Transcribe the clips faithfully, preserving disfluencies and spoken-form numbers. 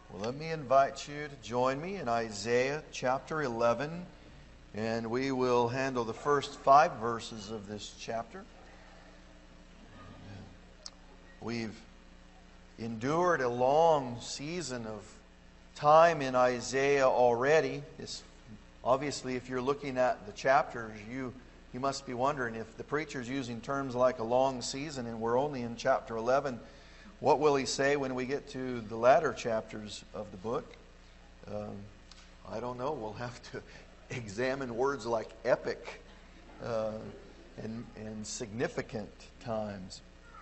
Well, let me invite you to join me in Isaiah chapter eleven, and we will handle the first five verses of this chapter. We've endured a long season of time in Isaiah already. It's, obviously, if you're looking at the chapters, you, you must be wondering if the preacher's using terms like a long season and we're only in chapter eleven, what will he say when we get to the latter chapters of the book? Um, I don't know. We'll have to examine words like epic uh, and, and significant times.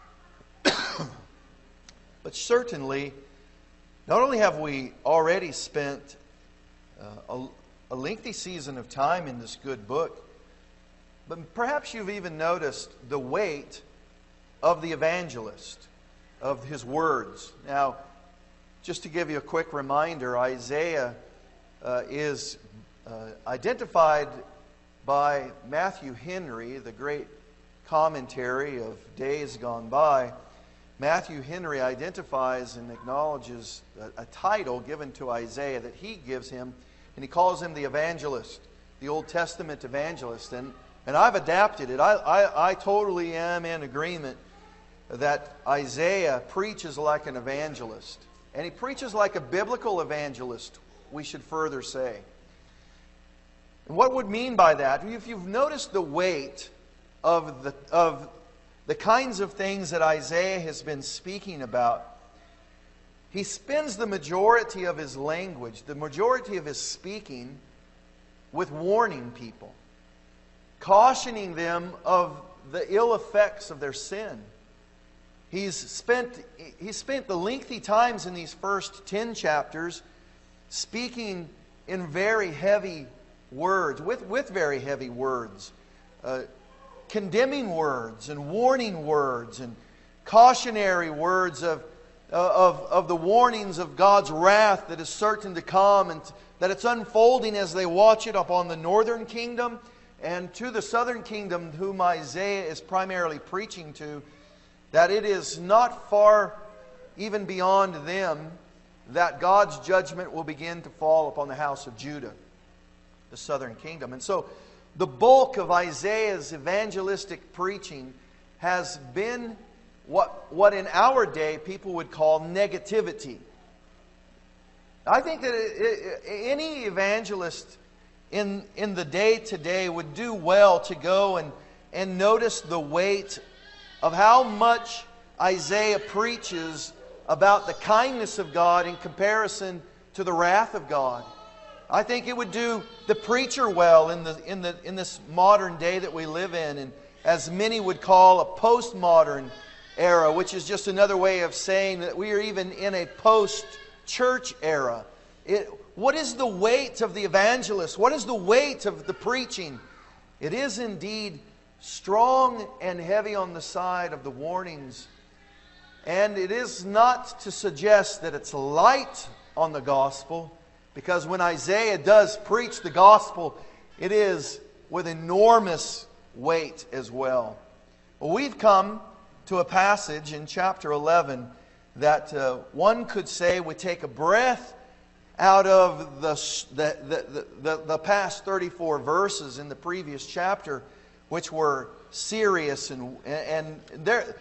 But certainly, not only have we already spent uh, a, a lengthy season of time in this good book, but perhaps you've even noticed the weight of the evangelist, of his words. Now, just to give you a quick reminder, Isaiah uh, is uh, identified by Matthew Henry, the great commentary of days gone by. Matthew Henry identifies and acknowledges a, a title given to Isaiah that he gives him, and he calls him the evangelist, the Old Testament evangelist. And, and I've adapted it. I, I, I totally am in agreement that Isaiah preaches like an evangelist. And he preaches like a biblical evangelist, we should further say. And what would mean by that? If you've noticed the weight of the, of the kinds of things that Isaiah has been speaking about, he spends the majority of his language, the majority of his speaking, with warning people, cautioning them of the ill effects of their sin. He's spent, he's spent the lengthy times in these first ten chapters speaking in very heavy words, with, with very heavy words, uh, condemning words and warning words and cautionary words of, of, of the warnings of God's wrath that is certain to come and that it's unfolding as they watch it upon the northern kingdom and to the southern kingdom whom Isaiah is primarily preaching to, that it is not far even beyond them that God's judgment will begin to fall upon the house of Judah, the southern kingdom. And so the bulk of Isaiah's evangelistic preaching has been what, what in our day people would call negativity. I think that it, it, any evangelist in, in the day today would do well to go and, and notice the weight of how much Isaiah preaches about the kindness of God in comparison to the wrath of God. I think it would do the preacher well in the in the in this modern day that we live in, and as many would call a postmodern era, which is just another way of saying that we are even in a post-church era. It, what is the weight of the evangelist? What is the weight of the preaching? It is indeed strong and heavy on the side of the warnings. And it is not to suggest that it's light on the gospel, because when Isaiah does preach the gospel, it is with enormous weight as well. Well, we've come to a passage in chapter eleven that uh, one could say would take a breath out of the, the, the, the, the past thirty-four verses in the previous chapter, which were serious, and and there,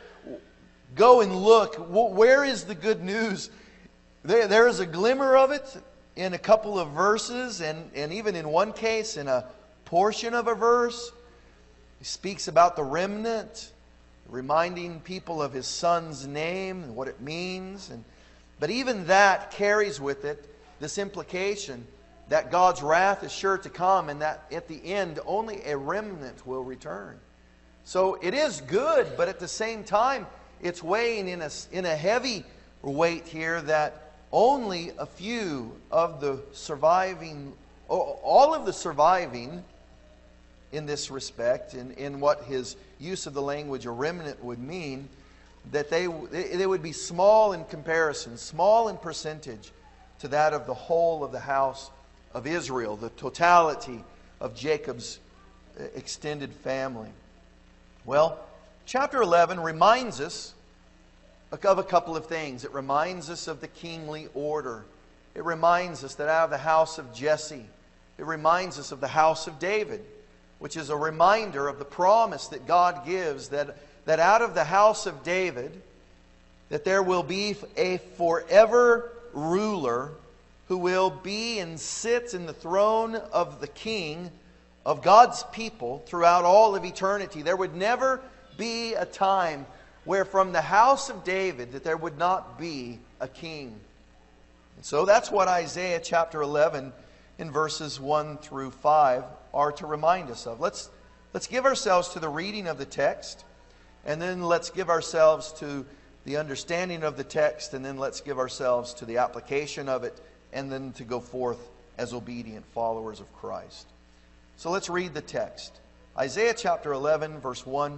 go and look. Where is the good news? There, there is a glimmer of it in a couple of verses, and, and even in one case, in a portion of a verse. He speaks about the remnant, reminding people of His Son's name and what it means. And, but even that carries with it this implication that God's wrath is sure to come, and that at the end only a remnant will return. So it is good, but at the same time it's weighing in a, in a heavy weight here that only a few of the surviving, all of the surviving in this respect, in, in what his use of the language a remnant would mean, that they, they would be small in comparison, small in percentage to that of the whole of the house of Israel, the totality of Jacob's extended family. Well, chapter eleven reminds us of a couple of things. It reminds us of the kingly order. it reminds us that out of the house of Jesse, it reminds us of the house of David, which is a reminder of the promise that God gives that, that out of the house of David, that there will be a forever ruler who will be and sits in the throne of the king of God's people throughout all of eternity. There would never be a time where from the house of David that there would not be a king. And so that's what Isaiah chapter eleven in verses one through five are to remind us of. Let's, let's give ourselves to the reading of the text, and then let's give ourselves to the understanding of the text, and then let's give ourselves to the application of it, and then to go forth as obedient followers of Christ. So let's read the text. Isaiah chapter eleven, verse one.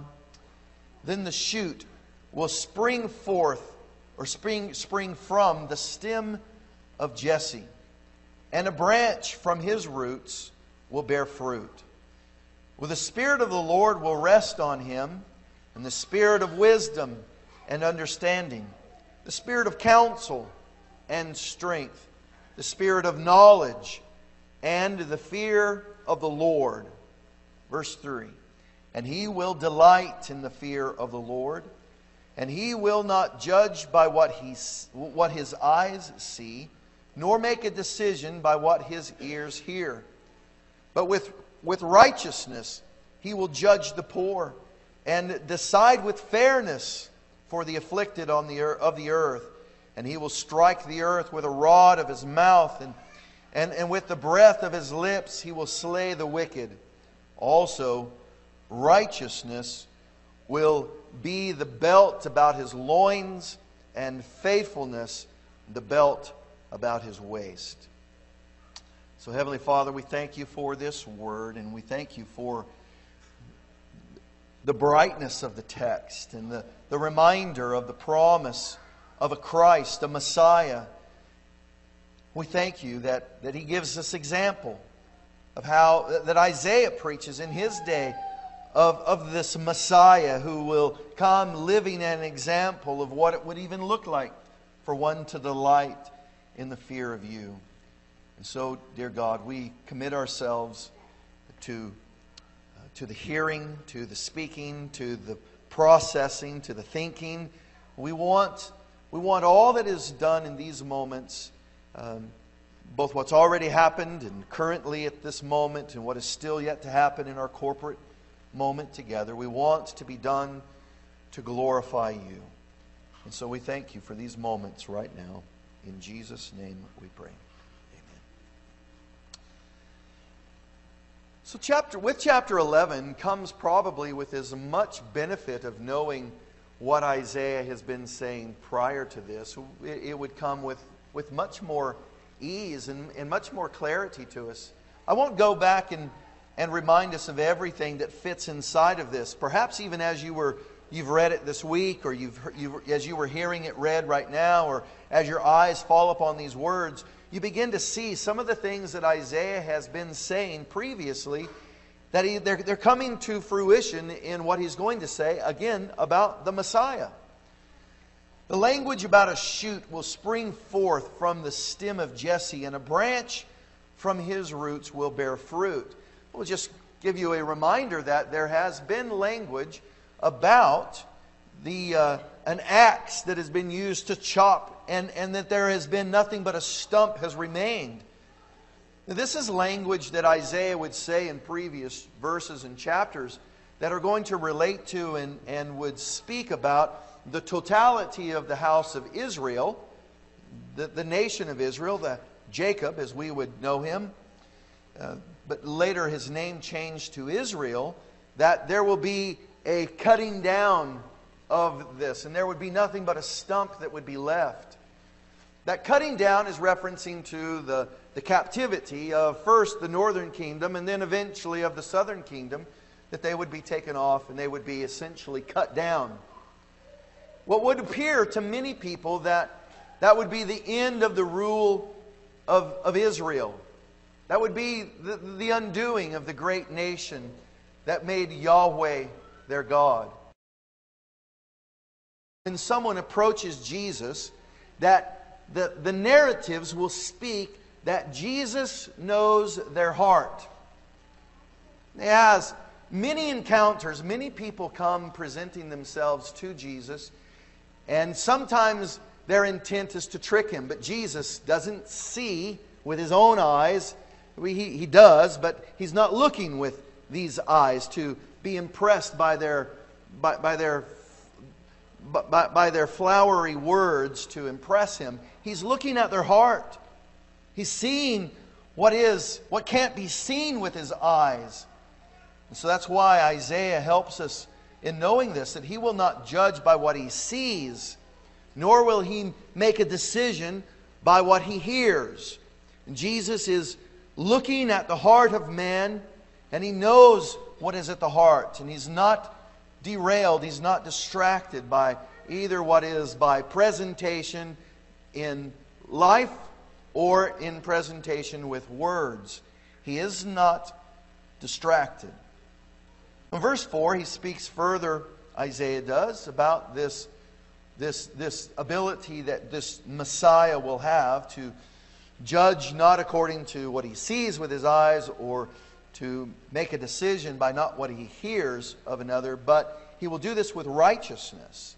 Then the shoot will spring forth, or spring, spring from the stem of Jesse, and a branch from his roots will bear fruit. Well, the Spirit of the Lord will rest on him, and the Spirit of wisdom and understanding, the Spirit of counsel and strength, the Spirit of knowledge and the fear of the Lord. Verse three. And he will delight in the fear of the Lord, and he will not judge by what he, what his eyes see, nor make a decision by what his ears hear. But with, with righteousness he will judge the poor, and decide with fairness for the afflicted on the of the earth. And he will strike the earth with a rod of his mouth, and, and, and with the breath of his lips he will slay the wicked. Also, righteousness will be the belt about his loins, and faithfulness the belt about his waist. So, Heavenly Father, we thank you for this word, and we thank you for the brightness of the text and the, the reminder of the promise of a Christ, a Messiah. We thank you that, that he gives us example of how that Isaiah preaches in his day of, of this Messiah who will come living an example of what it would even look like for one to delight in the fear of you. And so, dear God, we commit ourselves to, uh, to the hearing, to the speaking, to the processing, to the thinking. We want, we want all that is done in these moments, um, both what's already happened and currently at this moment and what is still yet to happen in our corporate moment together. We want to be done to glorify you. And so we thank you for these moments right now. In Jesus' name we pray. Amen. So chapter with chapter eleven comes probably with as much benefit of knowing what Isaiah has been saying prior to this. It, it would come with, with much more ease and, and much more clarity to us. I won't go back and, and remind us of everything that fits inside of this. Perhaps even as you were you've read it this week, or you've, you've as you were hearing it read right now, or as your eyes fall upon these words, you begin to see some of the things that Isaiah has been saying previously, that he, they're, they're coming to fruition in what he's going to say again about the Messiah. The language about a shoot will spring forth from the stem of Jesse, and a branch from his roots will bear fruit. We'll just give you a reminder that there has been language about the uh, an axe that has been used to chop, and, and that there has been nothing but a stump has remained. Now, this is language that Isaiah would say in previous verses and chapters that are going to relate to and, and would speak about the totality of the house of Israel, the, the nation of Israel, the Jacob as we would know him, uh, but later his name changed to Israel, that there will be a cutting down of this, and there would be nothing but a stump that would be left. That cutting down is referencing to the, the captivity of first the northern kingdom and then eventually of the southern kingdom, that they would be taken off and they would be essentially cut down. What would appear to many people that that would be the end of the rule of, of Israel. That would be the, the undoing of the great nation that made Yahweh their God. When someone approaches Jesus, that the, the narratives will speak that Jesus knows their heart. He has many encounters. Many people come presenting themselves to Jesus, and sometimes their intent is to trick Him. But Jesus doesn't see with His own eyes. He, he does, but He's not looking with these eyes to be impressed by their by, by their by, by their flowery words to impress Him. He's looking at their heart. He's seeing what is what can't be seen with His eyes. And so that's why Isaiah helps us in knowing this, that he will not judge by what he sees, nor will he make a decision by what he hears. And Jesus is looking at the heart of man, and He knows what is at the heart. And He's not derailed, He's not distracted by either what is by presentation in life or in presentation with words. He is not distracted. In verse four, he speaks further, Isaiah does, about this, this, this ability that this Messiah will have to judge not according to what he sees with his eyes, or to make a decision by not what he hears of another, but he will do this with righteousness.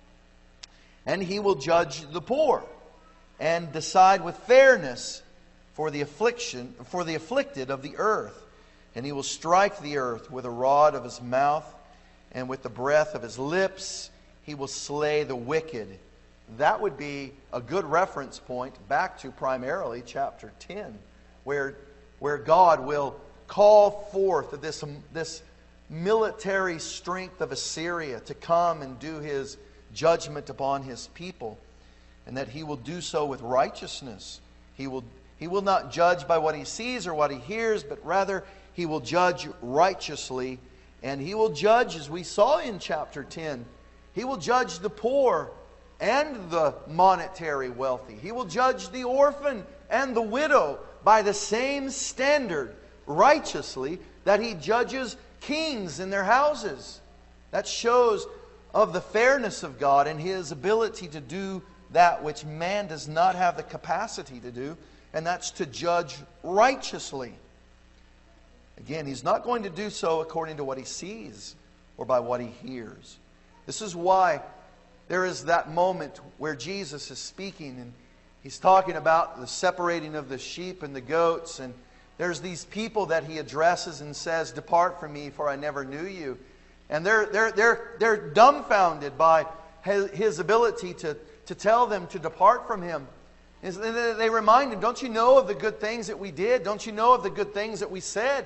And he will judge the poor and decide with fairness for the affliction, for the afflicted of the earth. And he will strike the earth with a rod of his mouth, and with the breath of his lips he will slay the wicked. That would be a good reference point back to primarily chapter ten, where, where God will call forth this, this military strength of Assyria to come and do His judgment upon His people, and that He will do so with righteousness. He will, he will not judge by what He sees or what He hears, but rather He will judge righteously, and He will judge, as we saw in chapter ten, He will judge the poor and the monetary wealthy. He will judge the orphan and the widow by the same standard, righteously, that He judges kings in their houses. That shows of the fairness of God and His ability to do that which man does not have the capacity to do, and that's to judge righteously. Again, He's not going to do so according to what He sees or by what He hears. This is why there is that moment where Jesus is speaking, and He's talking about the separating of the sheep and the goats, and there's these people that He addresses and says, "Depart from me, for I never knew you." And they're, they're, they're, they're dumbfounded by His ability to, to tell them to depart from Him. And they remind Him, "Don't you know of the good things that we did? Don't you know of the good things that we said?"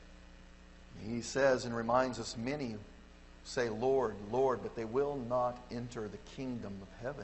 He says and reminds us, many say, "Lord, Lord," but they will not enter the kingdom of heaven.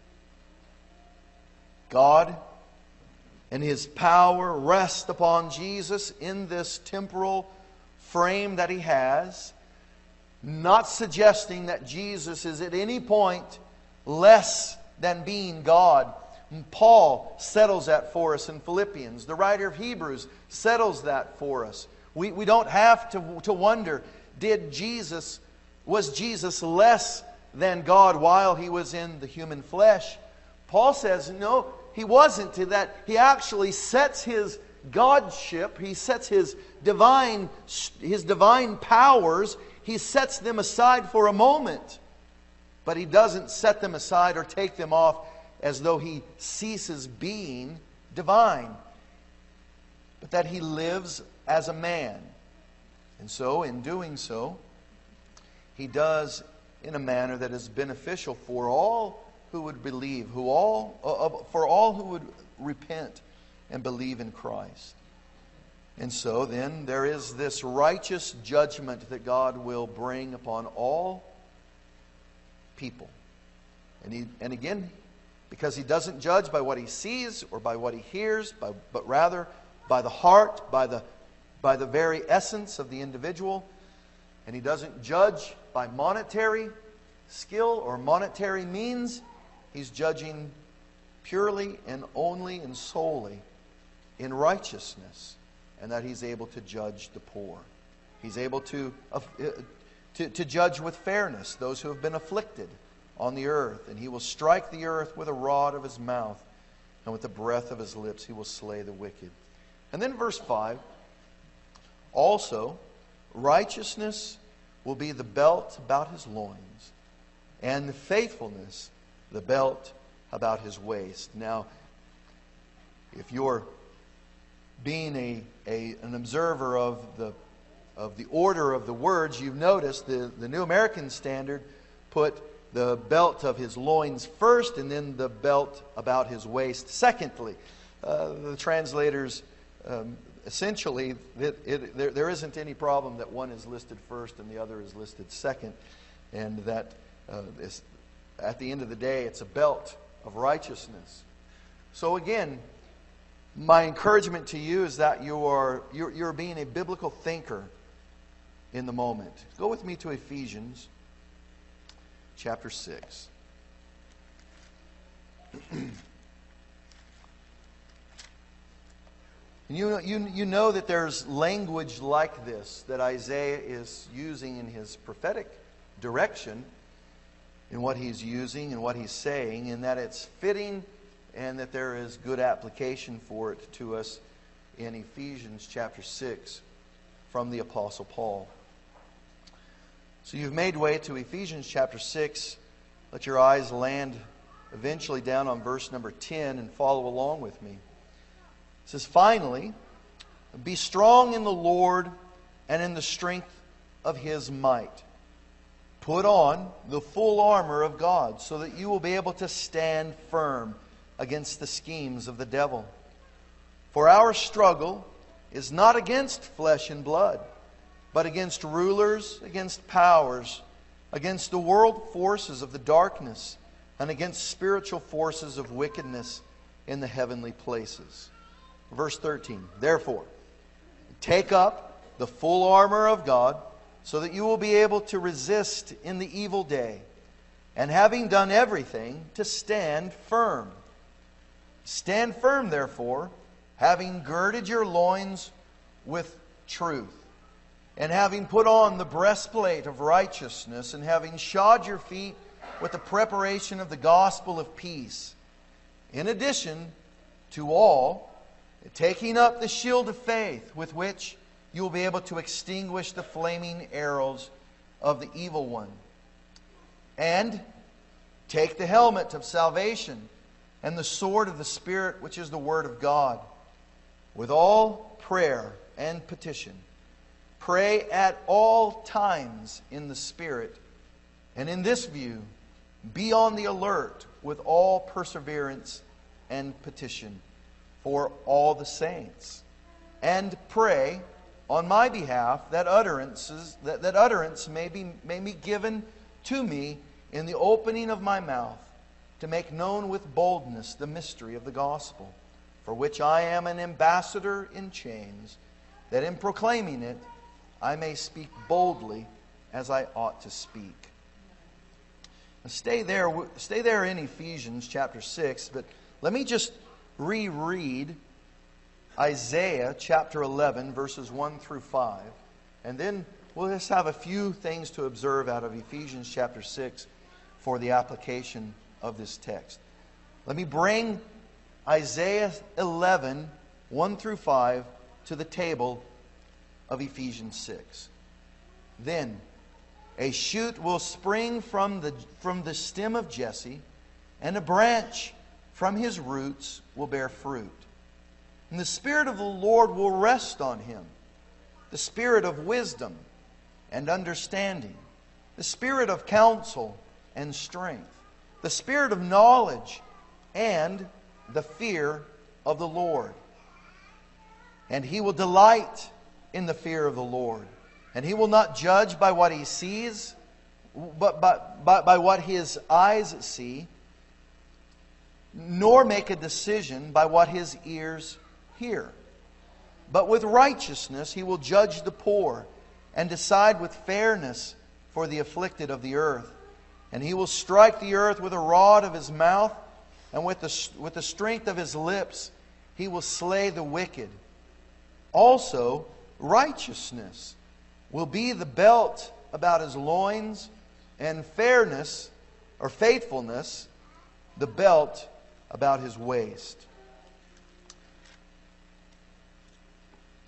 God and His power rest upon Jesus in this temporal frame that He has, not suggesting that Jesus is at any point less than being God. And Paul settles that for us in Philippians. The writer of Hebrews settles that for us. We, we don't have to, to wonder, did Jesus, was Jesus less than God while He was in the human flesh? Paul says, no, He wasn't. To that, He actually sets His Godship, He sets His divine, His divine powers, He sets them aside for a moment. But He doesn't set them aside or take them off as though He ceases being divine. But that He lives as a man. And so, in doing so, He does in a manner that is beneficial for all who would believe, who all uh, for all who would repent and believe in Christ. And so then there is this righteous judgment that God will bring upon all people. And he, and again, because He doesn't judge by what He sees or by what He hears, by, but rather by the heart, by the by the very essence of the individual. And He doesn't judge by monetary skill or monetary means. He's judging purely and only and solely in righteousness, and that He's able to judge the poor. He's able to, uh, to, to judge with fairness those who have been afflicted on the earth. And He will strike the earth with a rod of His mouth. and with the breath of his lips he will slay the wicked. And then verse five, also righteousness will be the belt about his loins, and faithfulness the belt about his waist. Now, if you're being a, a an observer of the of the order of the words, you've noticed the, the New American Standard put the belt of his loins first and then the belt about his waist secondly. Uh, the translators um, essentially, it, it, there, there isn't any problem that one is listed first and the other is listed second, and that uh, is, at the end of the day, it's a belt of righteousness. So again, my encouragement to you is that you are you're, you're being a biblical thinker in the moment. Go with me to Ephesians chapter six. You, you, you know that there's language like this that Isaiah is using in his prophetic direction, in what he's using and what he's saying, and that it's fitting and that there is good application for it to us in Ephesians chapter six from the Apostle Paul. So you've made way to Ephesians chapter six. Let your eyes land eventually down on verse number ten and follow along with me. It says, finally, be strong in the Lord and in the strength of His might. Put on the full armor of God so that you will be able to stand firm against the schemes of the devil. For our struggle is not against flesh and blood, but against rulers, against powers, against the world forces of the darkness, and against spiritual forces of wickedness in the heavenly places. Verse thirteen, therefore, take up the full armor of God, so that you will be able to resist in the evil day, and having done everything, to stand firm. Stand firm, therefore, having girded your loins with truth, and having put on the breastplate of righteousness, and having shod your feet with the preparation of the gospel of peace. In addition to all, taking up the shield of faith, with which you will be able to extinguish the flaming arrows of the evil one. And take the helmet of salvation and the sword of the Spirit, which is the Word of God. With all prayer and petition, pray at all times in the Spirit. And in this view, be on the alert with all perseverance and petition for all the saints. And pray on my behalf that utterances that, that utterance may be may be given to me in the opening of my mouth, to make known with boldness the mystery of the gospel, for which I am an ambassador in chains, that in proclaiming it I may speak boldly as I ought to speak. Now stay there, stay there in Ephesians chapter six, but let me just reread Isaiah chapter eleven, verses one through five. And then we'll just have a few things to observe out of Ephesians chapter six for the application of this text. Let me bring Isaiah eleven, one through five to the table of Ephesians six. Then a shoot will spring from the, from the stem of Jesse, and a branch from his roots will bear fruit. And the Spirit of the Lord will rest on him, the Spirit of wisdom and understanding, the Spirit of counsel and strength, the Spirit of knowledge and the fear of the Lord. And he will delight in the fear of the Lord. And he will not judge by what he sees, but by, by, by what his eyes see, nor make a decision by what his ears hear. But with righteousness he will judge the poor, and decide with fairness for the afflicted of the earth. And he will strike the earth with a rod of his mouth, and with the, with the strength of his lips he will slay the wicked. Also, righteousness will be the belt about his loins, and fairness or faithfulness the belt about his waist.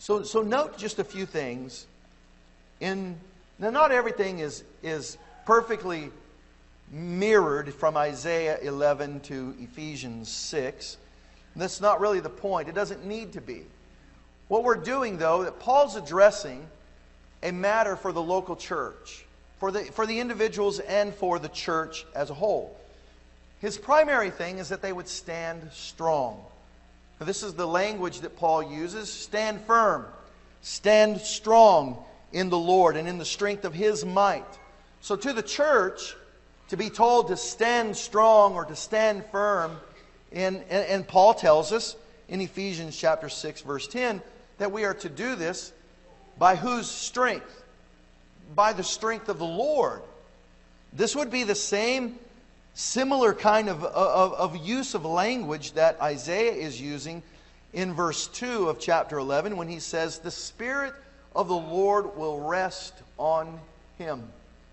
So, so note just a few things. In now, not everything is is perfectly mirrored from Isaiah eleven to Ephesians six. That's not really the point. It doesn't need to be. What we're doing, though, that Paul's addressing a matter for the local church, for the for the individuals and for the church as a whole. His primary thing is that they would stand strong. Now, this is the language that Paul uses. Stand firm. Stand strong in the Lord and in the strength of His might. So to the church, to be told to stand strong or to stand firm, and, and, and Paul tells us in Ephesians chapter six, verse ten, that we are to do this by whose strength? By the strength of the Lord. This would be the same similar kind of, of, of use of language that Isaiah is using in verse two of chapter eleven when he says, the Spirit of the Lord will rest on Him.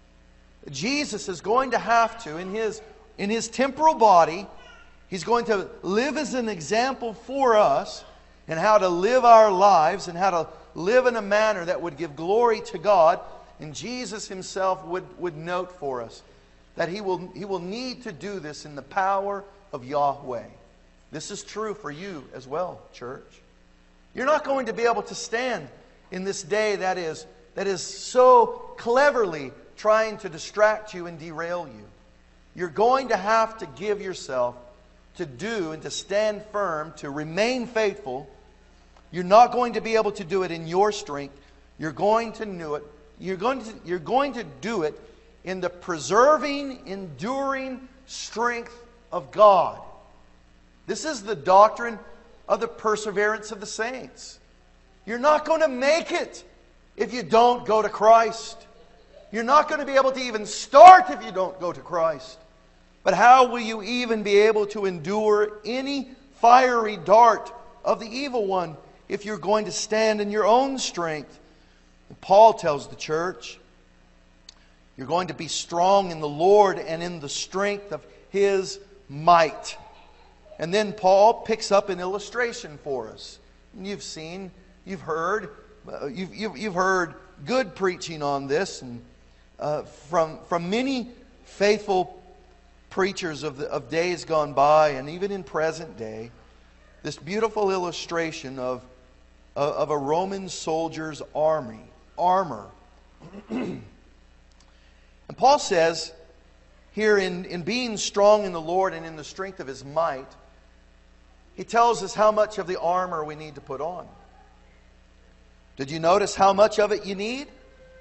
Jesus is going to have to, in His, in His temporal body, He's going to live as an example for us in how to live our lives and how to live in a manner that would give glory to God. And Jesus Himself would, would note for us that he will, he will need to do this in the power of Yahweh. This is true for you as well, church. You're not going to be able to stand in this day that is, that is so cleverly trying to distract you and derail you. You're going to have to give yourself to do and to stand firm, to remain faithful. You're not going to be able to do it in your strength. You're going to do it. You're going to, you're going to do it in the preserving, enduring strength of God. This is the doctrine of the perseverance of the saints. You're not going to make it if you don't go to Christ. You're not going to be able to even start if you don't go to Christ. But how will you even be able to endure any fiery dart of the evil one if you're going to stand in your own strength? And Paul tells the church, you're going to be strong in the Lord and in the strength of His might. And then Paul picks up an illustration for us. And you've seen, you've heard, uh, you've, you've, you've heard good preaching on this, and uh, from from many faithful preachers of the, of days gone by, and even in present day. This beautiful illustration of of a Roman soldier's army armor. And Paul says here, in, in being strong in the Lord and in the strength of His might, he tells us how much of the armor we need to put on. Did you notice how much of it you need?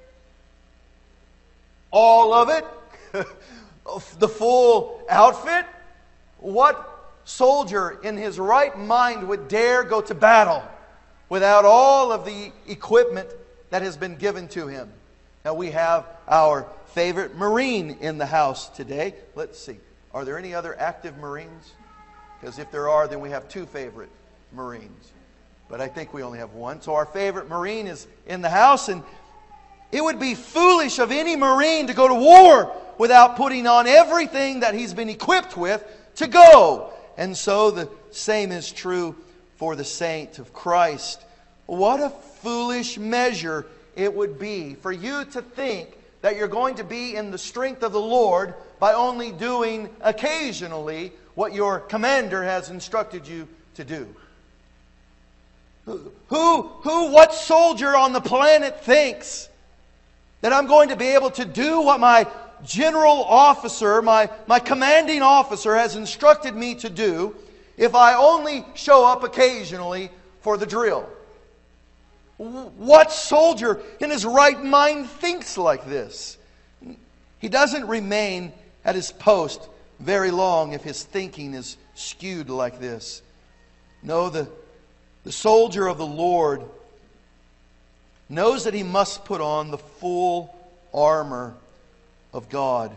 All of it? The full outfit? What soldier in his right mind would dare go to battle without all of the equipment that has been given to him? Now, we have our favorite Marine in the house today. Let's see. Are there any other active Marines? Because if there are, then we have two favorite Marines. But I think we only have one. So our favorite Marine is in the house, and it would be foolish of any Marine to go to war without putting on everything that he's been equipped with to go. And so the same is true for the saint of Christ. What a foolish measure it would be for you to think that you're going to be in the strength of the Lord by only doing occasionally what your commander has instructed you to do. Who, who, who, what soldier on the planet thinks that I'm going to be able to do what my general officer, my, my commanding officer has instructed me to do if I only show up occasionally for the drill? What soldier in his right mind thinks like this? He doesn't remain at his post very long if his thinking is skewed like this. No, the, the soldier of the Lord knows that he must put on the full armor of God.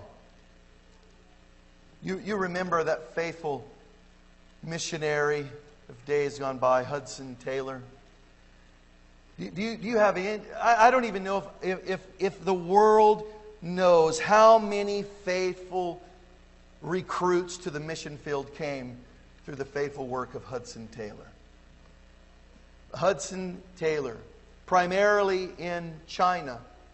You, you remember that faithful missionary of days gone by, Hudson Taylor? Do you, do you have any, I, I don't even know if, if, if the world knows how many faithful recruits to the mission field came through the faithful work of Hudson Taylor. Hudson Taylor, primarily in China.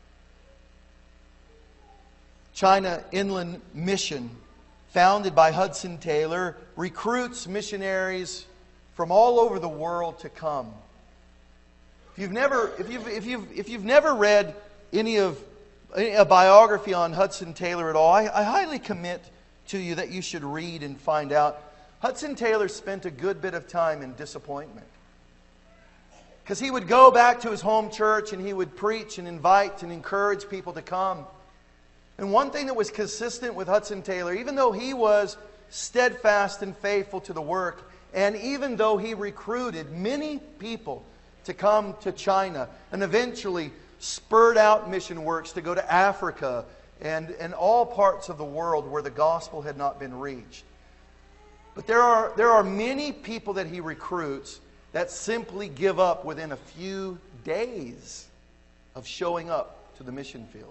China Inland Mission, founded by Hudson Taylor, recruits missionaries from all over the world to come. If you've never, if you've, if you've, if you've never read any of a biography on Hudson Taylor at all, I, I highly commit to you that you should read and find out. Hudson Taylor spent a good bit of time in disappointment, because he would go back to his home church and he would preach and invite and encourage people to come. And one thing that was consistent with Hudson Taylor, even though he was steadfast and faithful to the work, and even though he recruited many people to come to China and eventually spurred out mission works to go to Africa and, and all parts of the world where the gospel had not been reached. But there are, there are many people that he recruits that simply give up within a few days of showing up to the mission field.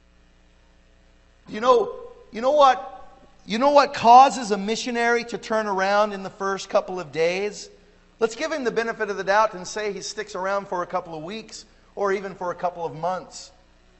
You know, you know what? You know what causes a missionary to turn around in the first couple of days? Let's give him the benefit of the doubt and say he sticks around for a couple of weeks or even for a couple of months.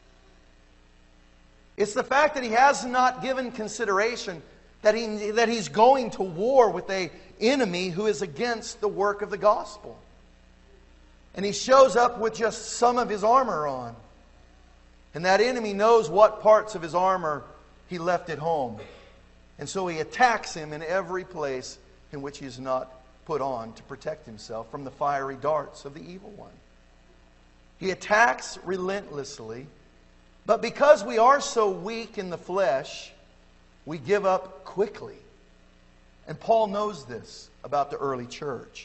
It's the fact that he has not given consideration that he that he's going to war with an enemy who is against the work of the gospel. And he shows up with just some of his armor on. And that enemy knows what parts of his armor he left at home. And so he attacks him in every place in which he is not put on to protect himself from the fiery darts of the evil one. He attacks relentlessly, but because we are so weak in the flesh, we give up quickly. And Paul knows this about the early church.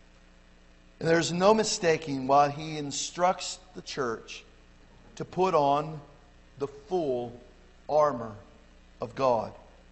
And there's no mistaking why he instructs the church to put on the full armor of God.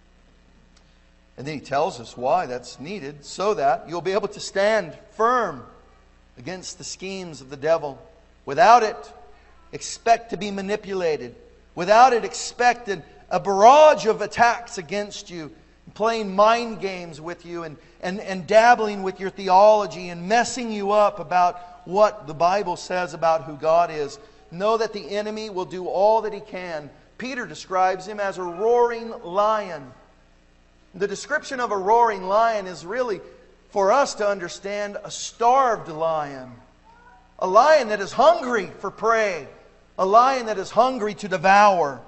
And then he tells us why that's needed, so that you'll be able to stand firm against the schemes of the devil. Without it, expect to be manipulated. Without it, expect a barrage of attacks against you, playing mind games with you and, and, and dabbling with your theology and messing you up about what the Bible says about who God is. Know that the enemy will do all that he can. Peter describes him as a roaring lion. The description of a roaring lion is really, for us to understand, a starved lion. A lion that is hungry for prey. A lion that is hungry to devour.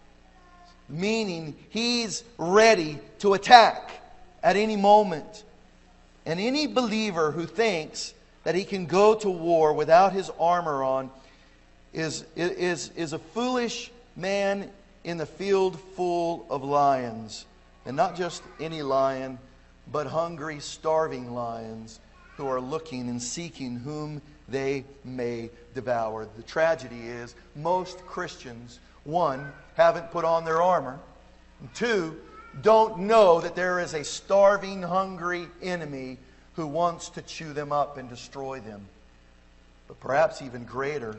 Meaning he's ready to attack at any moment. And any believer who thinks that he can go to war without his armor on is, is, is a foolish man in the field full of lions. And not just any lion, but hungry, starving lions who are looking and seeking whom they may devour. The tragedy is most Christians, one, haven't put on their armor, and two, don't know that there is a starving, hungry enemy who wants to chew them up and destroy them. But perhaps even greater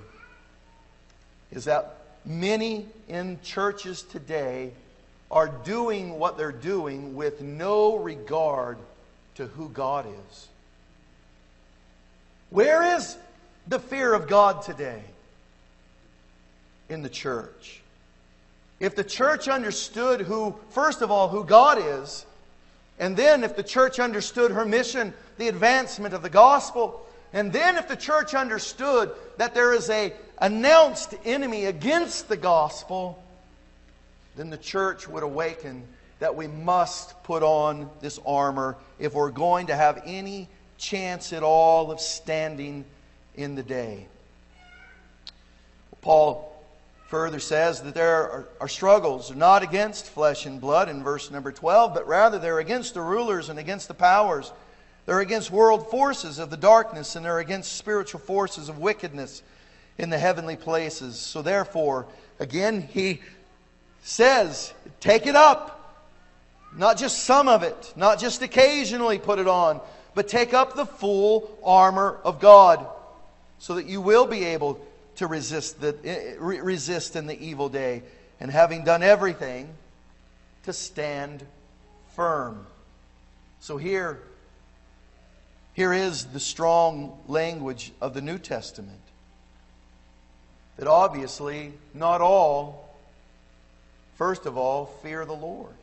is that many in churches today are doing what they're doing with no regard to who God is. Where is the fear of God today in the church? If the church understood who, first of all, who God is, and then if the church understood her mission, the advancement of the gospel, and then if the church understood that there is a announced enemy against the gospel, then the church would awaken that we must put on this armor if we're going to have any chance at all of standing in the day. Paul further says that there are, are struggles not against flesh and blood in verse number twelve, but rather they're against the rulers and against the powers. They're against world forces of the darkness, and they're against spiritual forces of wickedness in the heavenly places. So therefore, again, he says, take it up. Not just some of it, not just occasionally put it on, but take up the full armor of God so that you will be able to resist the resist in the evil day, and having done everything, to stand firm. So here Here is the strong language of the New Testament. That obviously not all, first of all, fear the Lord.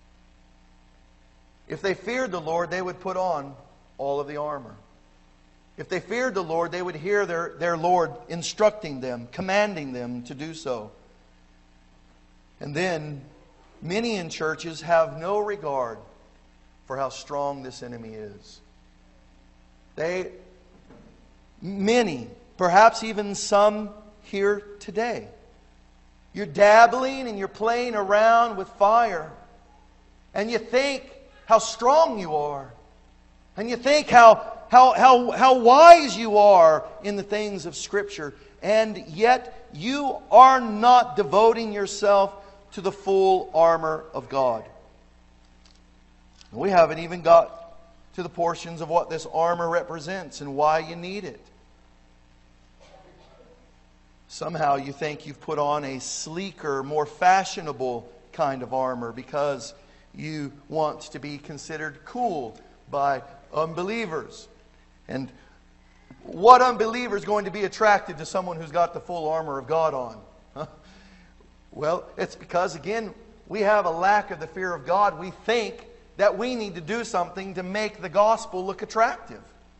If they feared the Lord, they would put on all of the armor. If they feared the Lord, they would hear their, their Lord instructing them, commanding them to do so. And then, many in churches have no regard for how strong this enemy is. They, many, perhaps even some here today, you're dabbling and you're playing around with fire. And you think how strong you are. And you think how How, how, how wise you are in the things of Scripture. And yet you are not devoting yourself to the full armor of God. We haven't even got to the portions of what this armor represents and why you need it. Somehow you think you've put on a sleeker, more fashionable kind of armor because you want to be considered cool by unbelievers. And what unbeliever is going to be attracted to someone who's got the full armor of God on? Huh? Well, it's because, again, we have a lack of the fear of God. We think that we need to do something to make the gospel look attractive.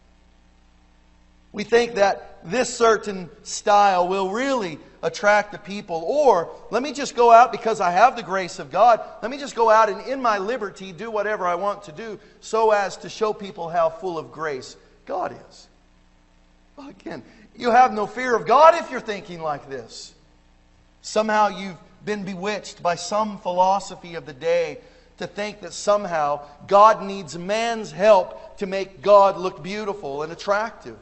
We think that this certain style will really attract the people. Or, let me just go out because I have the grace of God. Let me just go out and in my liberty do whatever I want to do so as to show people how full of grace God is. Well, again, you have no fear of God if you're thinking like this. Somehow you've been bewitched by some philosophy of the day to think that somehow God needs man's help to make God look beautiful and attractive.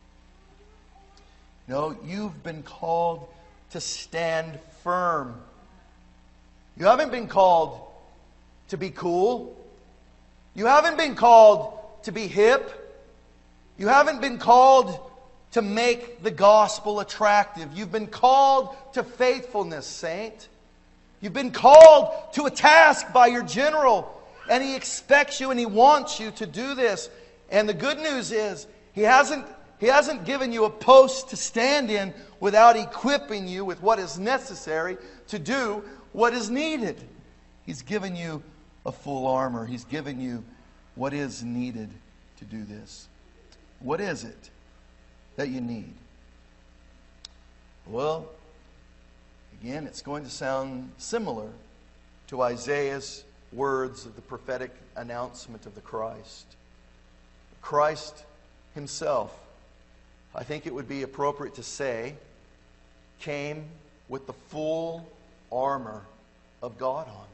No, you've been called to stand firm. You haven't been called to be cool. You haven't been called to be hip. You haven't been called to make the gospel attractive. You've been called to faithfulness, saint. You've been called to a task by your general. And he expects you and he wants you to do this. And the good news is, he hasn't, he hasn't given you a post to stand in without equipping you with what is necessary to do what is needed. He's given you a full armor. He's given you what is needed to do this. What is it that you need? Well, again, it's going to sound similar to Isaiah's words of the prophetic announcement of the Christ. Christ Himself, I think it would be appropriate to say, came with the full armor of God on.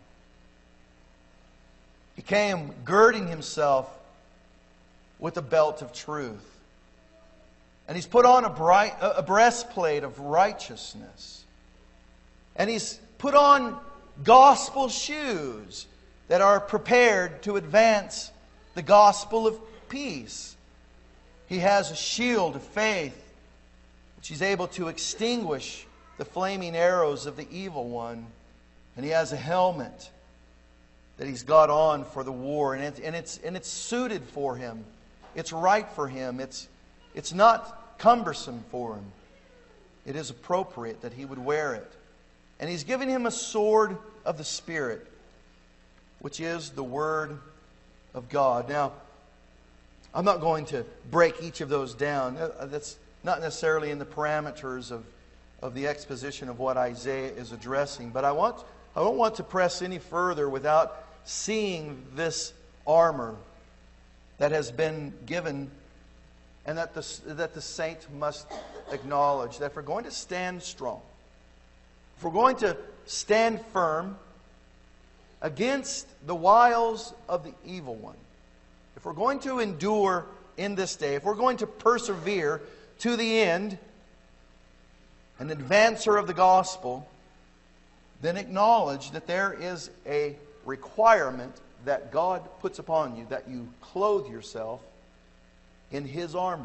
He came girding Himself with a belt of truth. And He's put on a, bright, a breastplate of righteousness. And He's put on gospel shoes that are prepared to advance the gospel of peace. He has a shield of faith, which He's able to extinguish the flaming arrows of the evil one. And He has a helmet that He's got on for the war. And, it, and, it's, and it's suited for Him. It's right for Him. It's, it's not cumbersome for Him. It is appropriate that He would wear it. And He's given Him a sword of the Spirit, which is the Word of God. Now, I'm not going to break each of those down. That's not necessarily in the parameters of, of the exposition of what Isaiah is addressing. But I want I don't want to press any further without seeing this armor that has been given and that the, that the saint must acknowledge. That if we're going to stand strong, if we're going to stand firm against the wiles of the evil one, if we're going to endure in this day, if we're going to persevere to the end, an advancer of the gospel, then acknowledge that there is a requirement that God puts upon you, that you clothe yourself in His armor.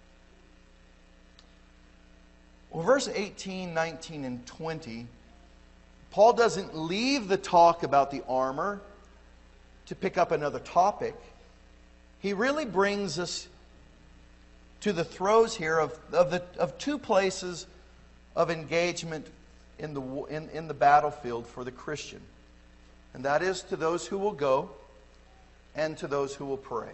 Well, verse eighteen, nineteen, and twenty, Paul doesn't leave the talk about the armor to pick up another topic. He really brings us to the throes here of, of, the, of two places of engagement in the, in, in the battlefield for the Christian. And that is to those who will go and to those who will pray.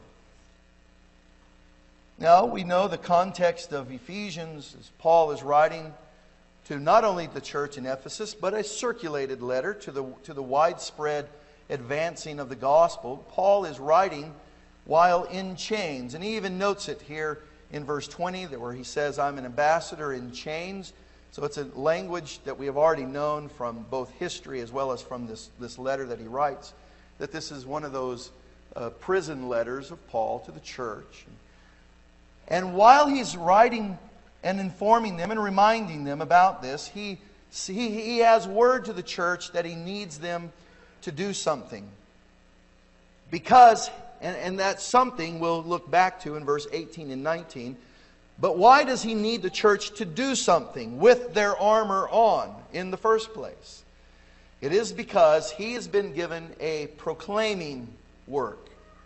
Now, we know the context of Ephesians as Paul is writing to not only the church in Ephesus, but a circulated letter to the, to the widespread advancing of the gospel. Paul is writing while in chains. And he even notes it here in verse twenty, where he says, I'm an ambassador in chains. So it's a language that we have already known from both history as well as from this, this letter that he writes, that this is one of those uh, prison letters of Paul to the church. And while he's writing and informing them and reminding them about this, he, he, he has word to the church that he needs them to do something. Because, and, and that something we'll look back to in verse eighteen and nineteen, but why does he need the church to do something with their armor on in the first place? It is because he has been given a proclaiming work.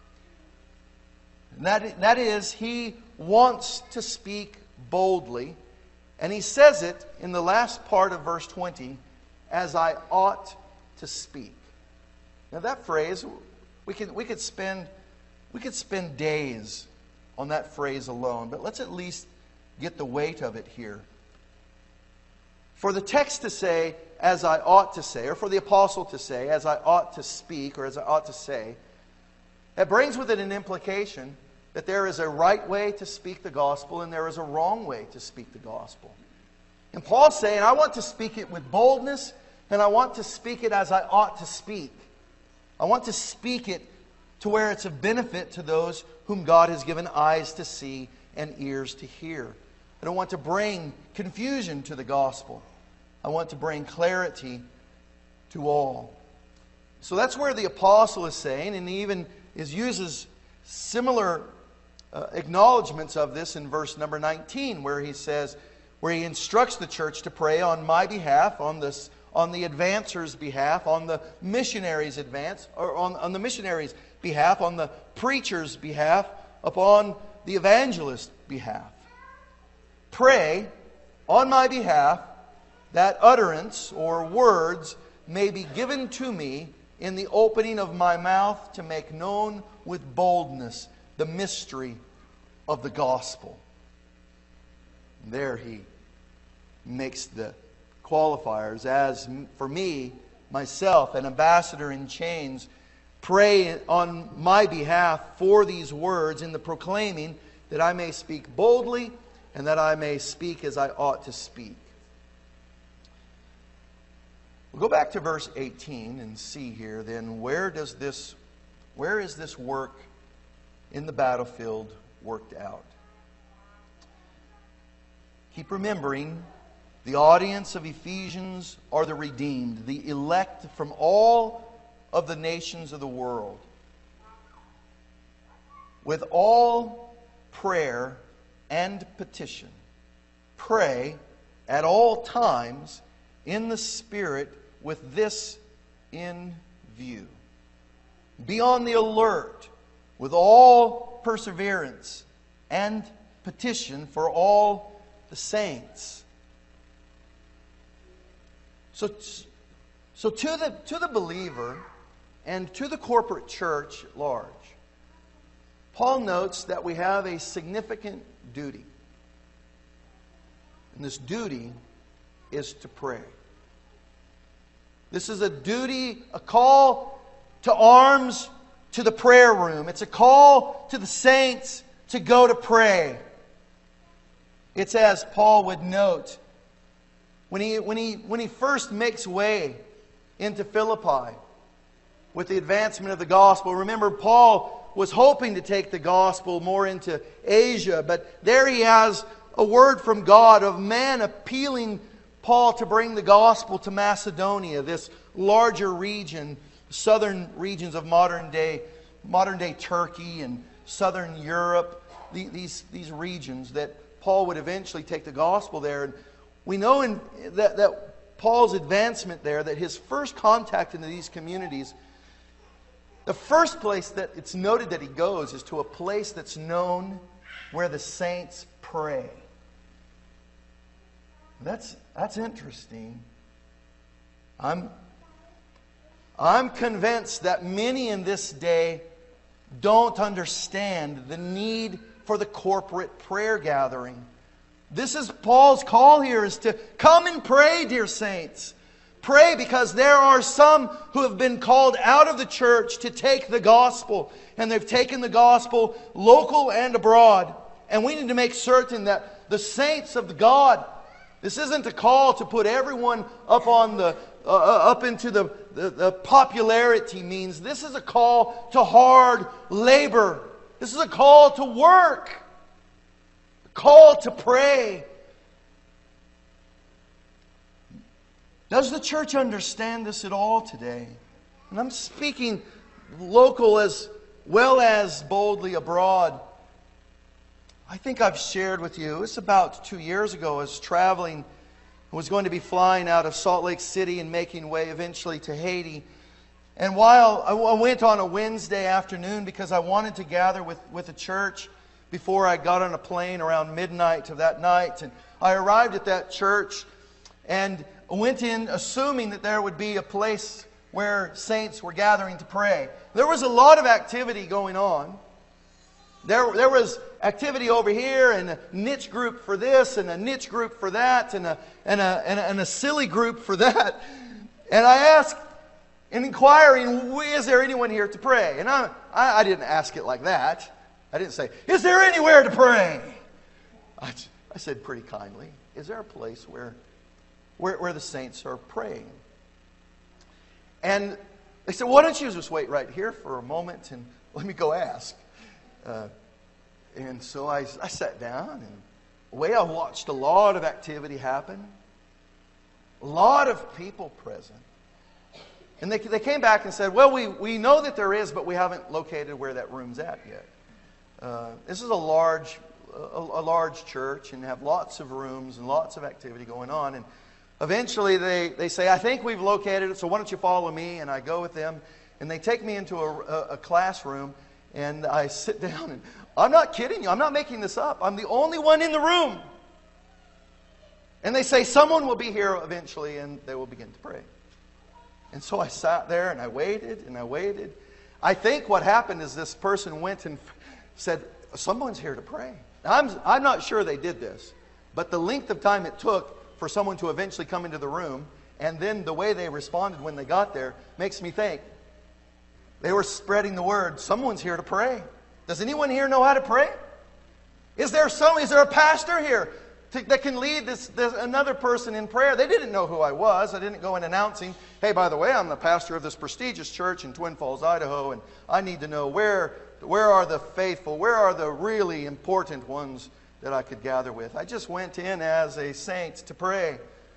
And that, that is, he wants to speak boldly. And he says it in the last part of verse twenty, as I ought to speak. Now that phrase, we could, we could spend we could spend days on that phrase alone, but let's at least get the weight of it here. For the text to say, as I ought to say, or for the apostle to say, as I ought to speak, or as I ought to say, that brings with it an implication that there is a right way to speak the gospel and there is a wrong way to speak the gospel. And Paul's saying, I want to speak it with boldness, and I want to speak it as I ought to speak. I want to speak it to where it's of benefit to those whom God has given eyes to see and ears to hear. I don't want to bring confusion to the gospel. I want to bring clarity to all. So that's where the apostle is saying, and he even is, uses similar uh, acknowledgments of this in verse number nineteen, where he says, where he instructs the church to pray on my behalf, on this, on the advancer's behalf, on the missionary's advance, or on, on the missionary's behalf, on the preacher's behalf, upon the evangelist's behalf. Pray on my behalf that utterance or words may be given to me in the opening of my mouth to make known with boldness the mystery of the gospel. And there he makes the qualifiers. As for me, myself, an ambassador in chains, pray on my behalf for these words in the proclaiming, that I may speak boldly and that I may speak as I ought to speak. We'll go back to verse eighteen and see here then, where does this, where is this work in the battlefield worked out? Keep remembering, the audience of Ephesians are the redeemed, the elect from all of the nations of the world. With all prayer and petition, pray at all times in the Spirit with this in view. Be on the alert with all perseverance and petition for all the saints. So, so to the, to the believer and to the corporate church at large, Paul notes that we have a significant duty. And this duty is to pray. This is a duty, a call to arms, to the prayer room. It's a call to the saints to go to pray. It's as Paul would note when he, when he, when he first makes way into Philippi with the advancement of the gospel. Remember, Paul was hoping to take the gospel more into Asia, but there he has a word from God of man appealing Paul to bring the gospel to Macedonia, this larger region, southern regions of modern day, modern day Turkey and southern Europe, these, these regions that Paul would eventually take the gospel there. And we know in that, that Paul's advancement there, that his first contact into these communities, the first place that it's noted that he goes is to a place that's known where the saints pray. That's, that's interesting. I'm, I'm convinced that many in this day don't understand the need for the corporate prayer gathering. This is Paul's call here, is to come and pray, dear saints. Pray, because there are some who have been called out of the church to take the gospel. And they've taken the gospel local and abroad. And we need to make certain that the saints of God, this isn't a call to put everyone up on the uh, up into the, the, the popularity means. This is a call to hard labor. This is a call to work. A call to pray. Does the church understand this at all today? And I'm speaking local as well as boldly abroad. I think I've shared with you, it's about two years ago, I was traveling, I was going to be flying out of Salt Lake City and making way eventually to Haiti. And while I went on a Wednesday afternoon because I wanted to gather with, with the church before I got on a plane around midnight of that night. And I arrived at that church and went in assuming that there would be a place where saints were gathering to pray. There was a lot of activity going on. There, there was activity over here, and a niche group for this, and a niche group for that, and a, and a, and a, and a silly group for that. And I asked, in inquiring, is there anyone here to pray? And I, I, I didn't ask it like that. I didn't say, is there anywhere to pray? I, I said pretty kindly, is there a place where, where, where the saints are praying? And they said, why don't you just wait right here for a moment and let me go ask. Uh, and so I, I sat down, and the way I watched a lot of activity happen, a lot of people present. And they, they came back and said, well, we, we know that there is, but we haven't located where that room's at yet. Uh, this is a large, a, a large church, and have lots of rooms and lots of activity going on. And eventually they, they say, I think we've located it, so why don't you follow me? And I go with them, and they take me into a, a, a classroom. And I sit down, and I'm not kidding you. I'm not making this up. I'm the only one in the room. And they say, someone will be here eventually, and they will begin to pray. And so I sat there, and I waited, and I waited. I think what happened is this person went and said, someone's here to pray. Now, I'm, I'm not sure they did this. But the length of time it took for someone to eventually come into the room, and then the way they responded when they got there, makes me think, they were spreading the word. Someone's here to pray. Does anyone here know how to pray? Is there some? Is there a pastor here to, that can lead this, this another person in prayer? They didn't know who I was. I didn't go in announcing, hey, by the way, I'm the pastor of this prestigious church in Twin Falls, Idaho, and I need to know where, where are the faithful, where are the really important ones that I could gather with. I just went in as a saint to pray.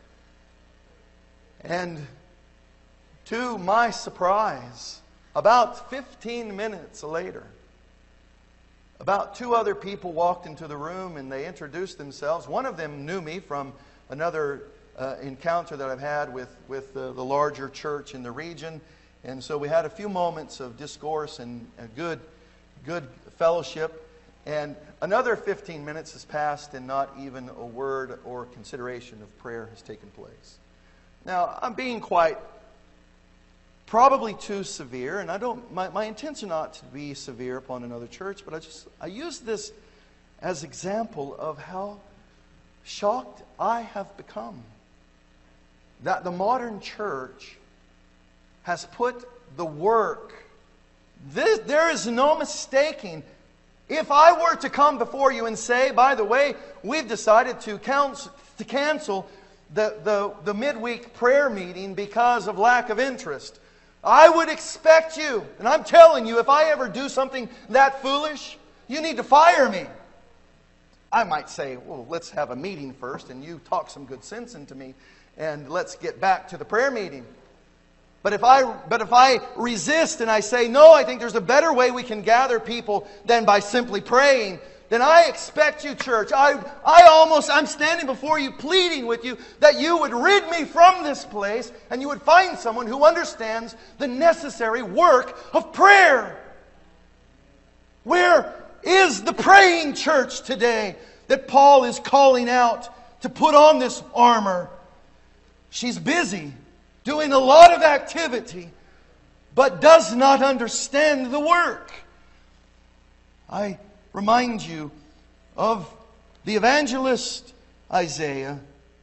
And to my surprise, about fifteen minutes later, about two other people walked into the room, and they introduced themselves. One of them knew me from another uh, encounter that I've had with, with uh, the larger church in the region. And so we had a few moments of discourse and a good, good fellowship. And another fifteen minutes has passed, and not even a word or consideration of prayer has taken place. Now, I'm being quite probably too severe, and I don't. My, my intention not to be severe upon another church, but I just I use this as example of how shocked I have become that the modern church has put the work. This, there is no mistaking. If I were to come before you and say, by the way, we've decided to cancel to cancel the the, the midweek prayer meeting because of lack of interest, I would expect you, and I'm telling you, if I ever do something that foolish, you need to fire me. I might say, well, let's have a meeting first, and you talk some good sense into me, and let's get back to the prayer meeting. But if I, but if I resist and I say, no, I think there's a better way we can gather people than by simply praying, then I expect you, church, I, I almost, I'm standing before you pleading with you that you would rid me from this place and you would find someone who understands the necessary work of prayer. Where is the praying church today that Paul is calling out to put on this armor. She's busy doing a lot of activity, but does not understand the work. I remind you of the evangelist Isaiah.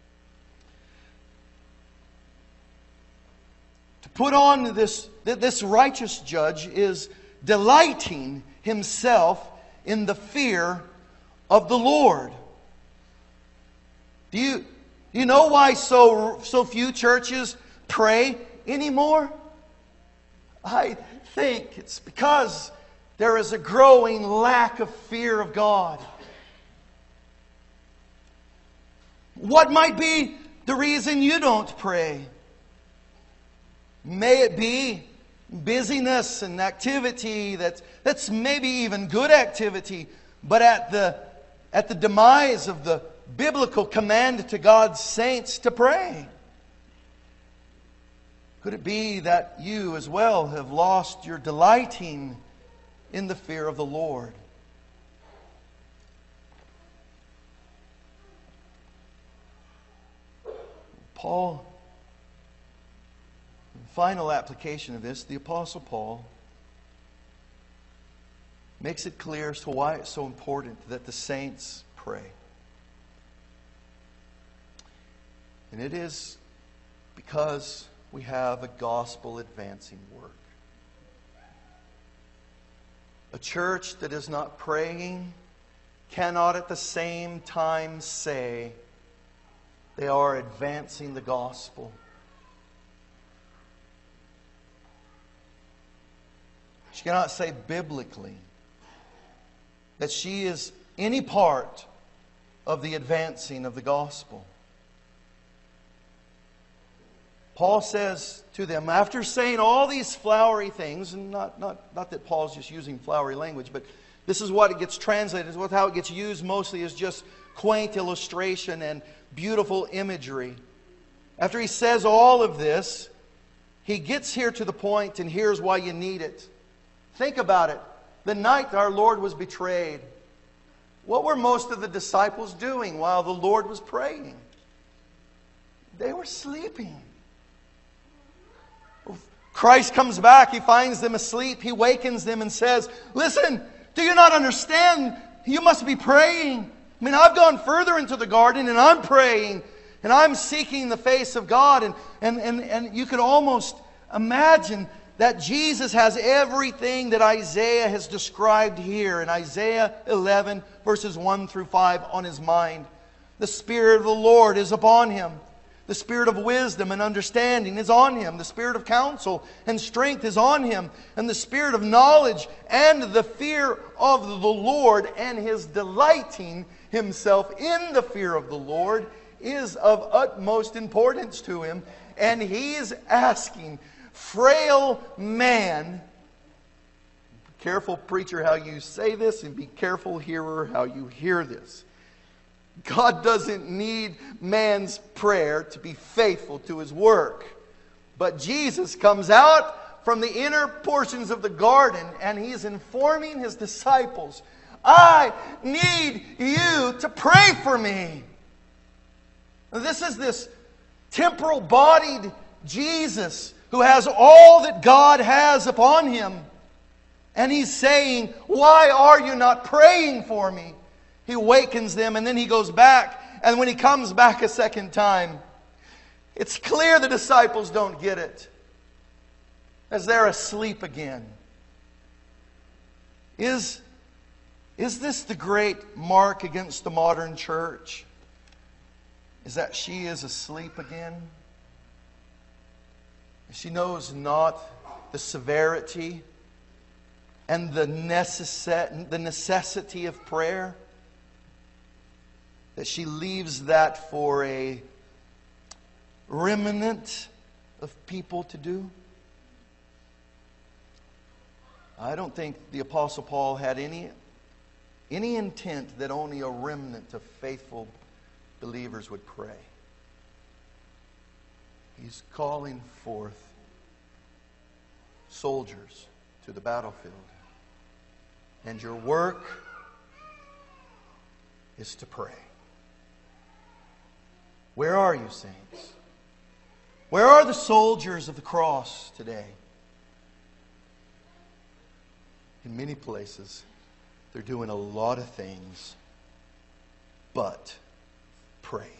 To put on this, this righteous judge is delighting himself in the fear of the Lord. Do you, do you know why so, so few churches pray anymore? I think it's because there is a growing lack of fear of God. What might be the reason you don't pray? May it be busyness and activity that's, that's maybe even good activity, but at the, at the demise of the biblical command to God's saints to pray. Could it be that you as well have lost your delighting in the fear of the Lord? Paul, final application of this, the Apostle Paul makes it clear as to why it's so important that the saints pray. And it is because we have a gospel advancing work. A church that is not praying cannot at the same time say they are advancing the gospel. She cannot say biblically that she is any part of the advancing of the gospel. Paul says to them, after saying all these flowery things, and not, not, not that Paul's just using flowery language, but this is what it gets translated, this is how it gets used mostly is just quaint illustration and beautiful imagery. After he says all of this, he gets here to the point, and here's why you need it. Think about it. The night our Lord was betrayed, what were most of the disciples doing while the Lord was praying? They were sleeping. Christ comes back. He finds them asleep. He wakens them and says, listen, do you not understand? You must be praying. I mean, I've gone further into the garden and I'm praying and I'm seeking the face of God. And, and, and, and you could almost imagine that Jesus has everything that Isaiah has described here in Isaiah eleven, verses one through five on his mind. The Spirit of the Lord is upon him. The Spirit of wisdom and understanding is on him. The Spirit of counsel and strength is on him. And the Spirit of knowledge and the fear of the Lord, and his delighting himself in the fear of the Lord is of utmost importance to him. And he is asking, frail man, be careful, preacher, how you say this, and be careful, hearer, how you hear this. God doesn't need man's prayer to be faithful to his work. But Jesus comes out from the inner portions of the garden and he's informing his disciples, I need you to pray for me. This is this temporal-bodied Jesus who has all that God has upon him. And he's saying, why are you not praying for me? He wakens them and then he goes back. And when he comes back a second time, it's clear the disciples don't get it, as they're asleep again. Is, is this the great mark against the modern church? Is that she is asleep again? She knows not the severity and the necess- the necessity of prayer. That she leaves that for a remnant of people to do. I don't think the Apostle Paul had any, any intent that only a remnant of faithful believers would pray. He's calling forth soldiers to the battlefield. And your work is to pray. Where are you, saints? Where are the soldiers of the cross today? In many places, they're doing a lot of things but pray.